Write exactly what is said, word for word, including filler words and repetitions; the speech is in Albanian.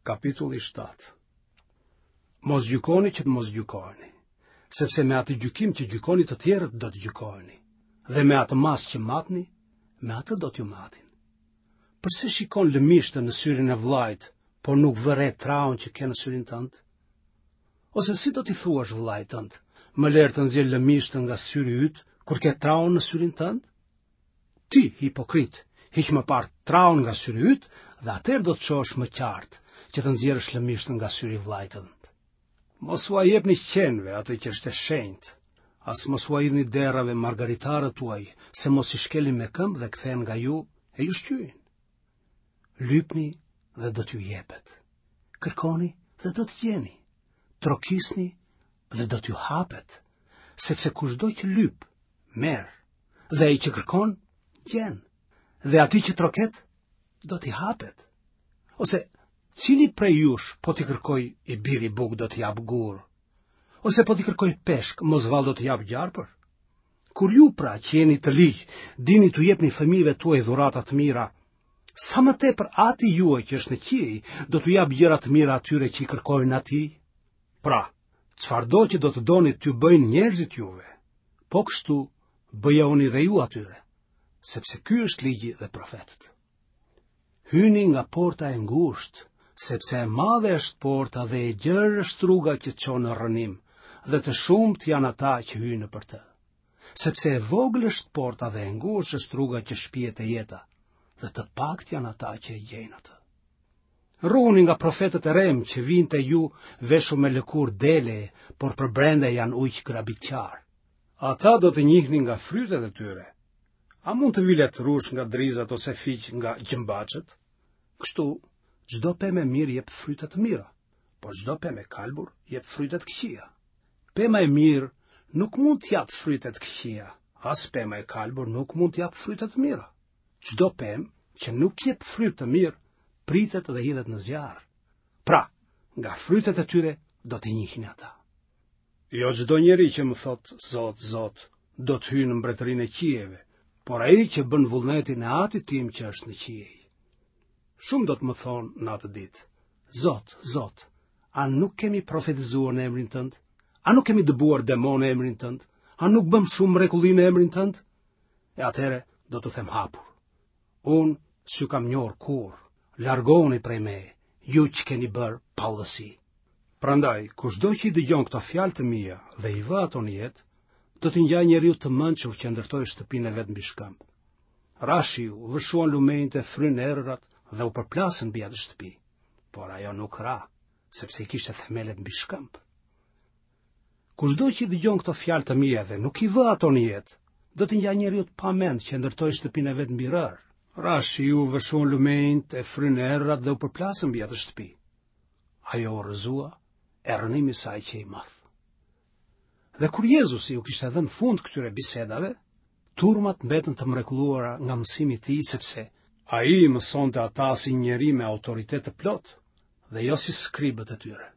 Kapitulli shtatë. Mos gjykoni që të mos gjykoni, sepse me atë gjykim që gjykoni të tjerët do të gjykoni, dhe me atë mas që matni, me atë do t'ju matin. Përse shikon lëmishtën në syrin e vllajt, por nuk vëre traun që ke në syrin tënd? Ose si do t'i thuash vllajt tënd, më lër të nxjerr lëmishtën nga syri yt, kur ke traun në syrin tënd? Ti, hipokrit, hiq më parë traun nga syri yt, dhe atëherë do të shohësh më qartë që të nxjerrësh lëmishtën nga syri i vllajt tënd. Mos ua jepni qenve atë që është e shenjtë, as mos ua hidhni derrave margaritarët tuaj, se mos i shkelin me këmbë dhe kthehen nga ju e ju shtyjin. Lypni dhe do t'ju jepet. Kërkoni dhe do të gjeni. Trokisni dhe do t'ju hapet, sepse kushdo që lyp, merr, dhe ai që kërkon, gjen, dhe atij që troket, do t'i hapet. Ose cili prej jush po t'i kërkoj i biri buk do t'i jap gur? Ose po t'i kërkoj peshk, mos vall do t'i jap gjarpër? Kur ju pra që jeni të ligj, dini t'u jepni fëmijëve tuaj dhurata të mira, sa më tepër Ati juaj që është në qiej, do t'u jap gjëra të mira atyre që i kërkojnë atij. Pra, çfarëdo që do të doni t'ju bëjnë njerëzit juve, po kështu bëjoni dhe ju atyre, sepse ky është ligji dhe profetët. Hyni nga porta e ngushtë, sepse e madhe është porta dhe e gjerë është rruga që çon në rrënim, dhe të shumt janë ata që hyjnë nëpër të. Sepse e vogël është porta dhe e ngushtë është rruga që shpihet e jeta, dhe të pakt janë ata që e gjejnë atë. Ruhuni nga profetët e rem që vinë te ju veshur me lëkurë dele, por për brenda janë ujq grabitqar. Ata do të njihni nga frytet e tyre. A mund të vilet rush nga drizat ose fiq nga gjëmbaçët? Kështu, çdo pemë e mirë jep fryte të mira, por çdo pemë e kalbur jep fryte të këqija. Pema e mirë nuk mund të jap fryte të këqija, as pema e kalbur nuk mund të jap fryte të mira. Çdo pemë që nuk jep fryte të mirë, pritet dhe hidhet në zjarr. Pra, nga frytet e tyre do t'i njihni ata. Jo çdo njeri që më thot Zot, Zot, do të hyjë në mbretërinë e qiejve, por ai që bën vullnetin e Atit tim që është në qiej. Shumë do të më thonë në atë ditë: Zot, Zot, a nuk kemi profetizuar në emrin tënd? A nuk kemi dëbuar demon në emrin tënd? A nuk bëm shumë mrekulli në emrin tënd? E atëherë do të them hapur: Unë s'ju kam njohur kurrë, largoni prej meje, ju që keni bërë pallësi. Prandaj, kushdo që i dëgjon këto fjalë të mia dhe i vë ato në jetë, do t'i ngjaj njeriu të mençur që ndërtoi shtëpinë e vet mbi shkëmb. Rashi u vëshuan lumenjtë e fryn erërat dhe u përplasën mbi atë shtëpi, por ajo nuk ra, sepse i kishte themelet mbi shkëmb. Kushdo që i dëgjon këto fjalë të mia dhe nuk i vë ato në jetë, do t'i ngjaj njeriu të pamend që ndërtoi shtëpinë e vet mbi rër. Rashi u vëshuan lumenjtë e fryn erërat dhe u përplasën mbi atë shtëpi. Ajo u rrëzua, e rënimi i saj që i madh. Dhe kur Jezusi u kishte dhënë fund këtyre bisedave, turmat mbetën të mrekulluara nga mësimi i tij, sepse ai mësonte ata si njeri me autoritet të plot, dhe jo si skribët e tyre.